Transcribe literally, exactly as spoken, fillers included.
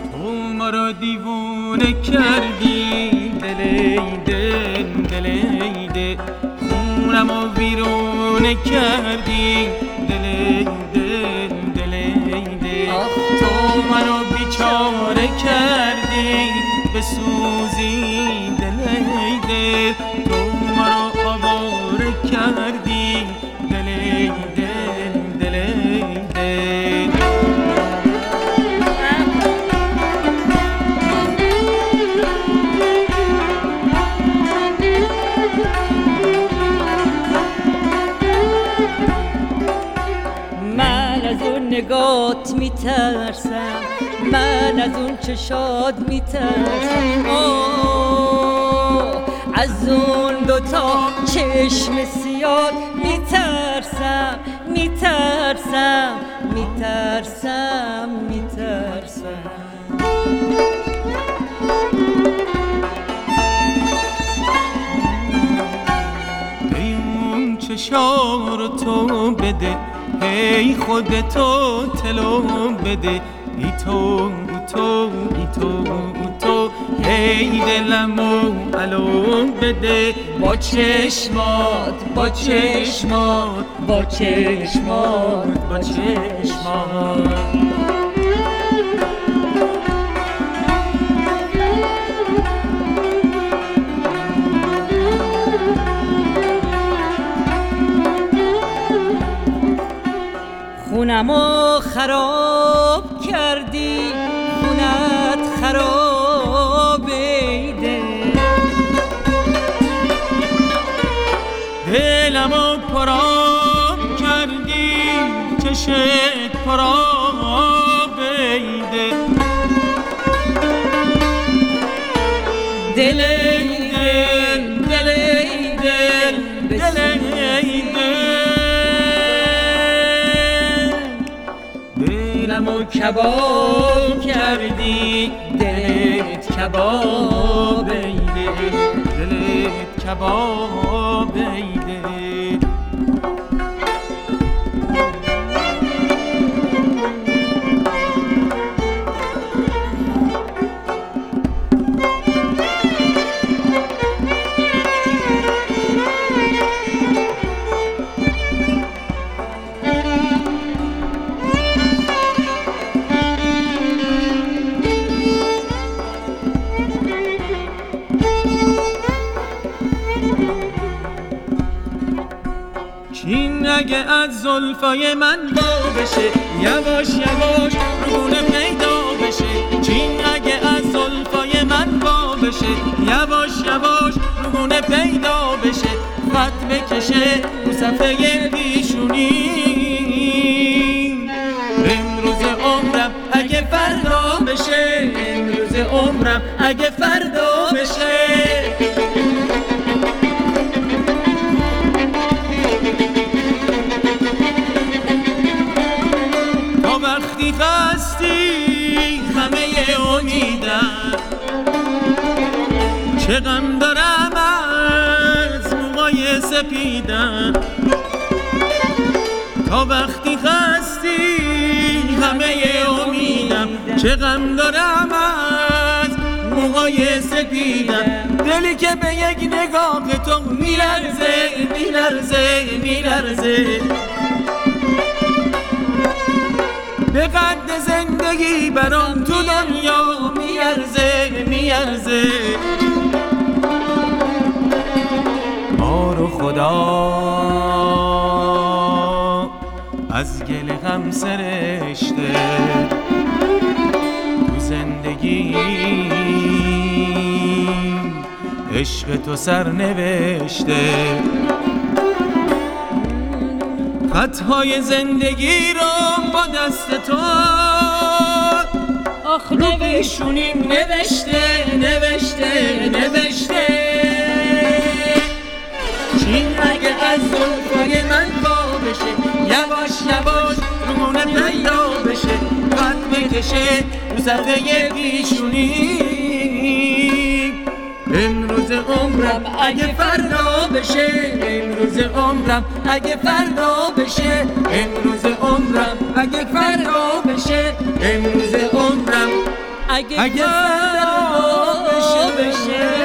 تو ما را دیوونه کردی، دل دل دل دل خونم و بیرونه کردی، دل دل دل دل تو منو بیچاره کردی، بسوزی دل دل تو مرا آواره کردی، دل دل دل دل من از اون نگات میترسم، من از اون چشات میترسم، از اون دوتا چشم سیاد میترسم میترسم میترسم میترسم ای اون چشا رو تو بده، ای خودتو تلو بده، ای تو تو ای تو تو ای دلمو علوم بده، با چشمات با چشمات با چشمات با چشمات خونمو خراب کردی، خونت خرابه ایده، دلمو پراب کردی، چشت پراب ایده، دل دل دل دل دل دلمو کباب کردی، دلت کباب ایده، دلت کباب ایده. چین اگه از زلفای من وا بشه، یواش یواش رونه پیدا بشه، چین اگه از زلفای من وا بشه، یواش یواش رونه پیدا بشه، خط بکشه رو صفحه پیشونی، امروز عمرم اگه فردا بشه، امروز عمرم اگه فردا بشه. وقتی خستی همه امیدم، چه غم دارم از موهای سپیدم، تا وقتی خستی همه امیدم، چه غم دارم از موهای سپیدم، دلی که به یک نگاه تو میلرزه میلرزه میلرزه، به قد زندگی برام تو دنیا میارزه میارزه. ما رو خدا از گل غم سرشته، تو زندگی عشق تو سر نوشته، خطهای زندگی رو با دست تو آخ رو پیشونیم نوشته نوشته نوشته، چین اگه از زلفای من وا بشه، یواش یواش رونه پیدا بشه، خط بکشه رو صفحه پیشونی، امروز عمرم اگه فردا بشه، امروز عمرم اگه فردا بشه، امروز عمرم اگه فردا بشه، امروز عمرم اگه اگه فردا فردا بشه بشه